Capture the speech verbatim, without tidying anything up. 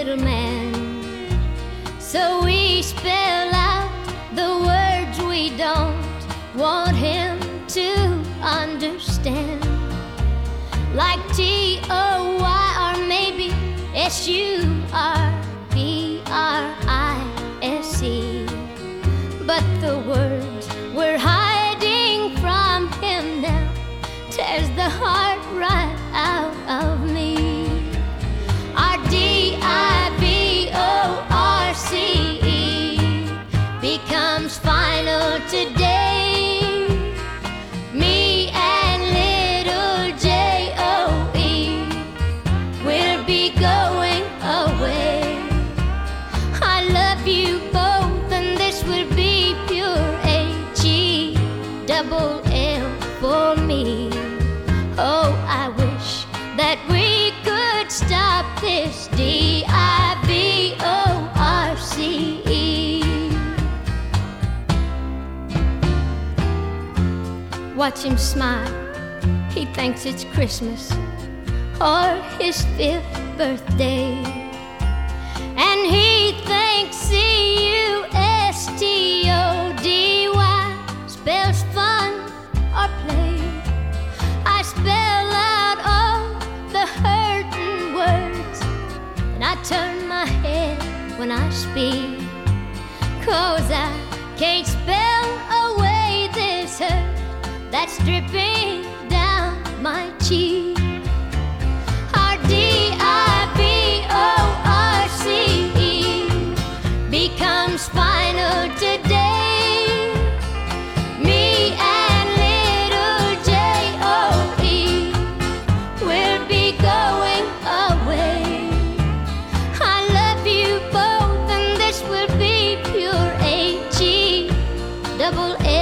little man. So we spell out the words we don't want him to understand, like T O Y or maybe S U R P R I S E. But the words we're hiding from him now tears the heart right out of me. Our D I V O R C E becomes final today. Me and little J O E will be going away. I love you both and this will be pure H E double L for me. Oh, I wish that we could stop this D I V O R C E. Watch him smile, he thinks it's Christmas or his fifth birthday, and he thinks C U S T O D Y spells fun or play. I spell out all the hurting words, and I turn my head when I speak, 'cause I can't spell away this hurt that's dripping down my cheek. Our D I V O R C E becomes final today. Me and little J O E will be going away. I love you both and this will be pure H E double L.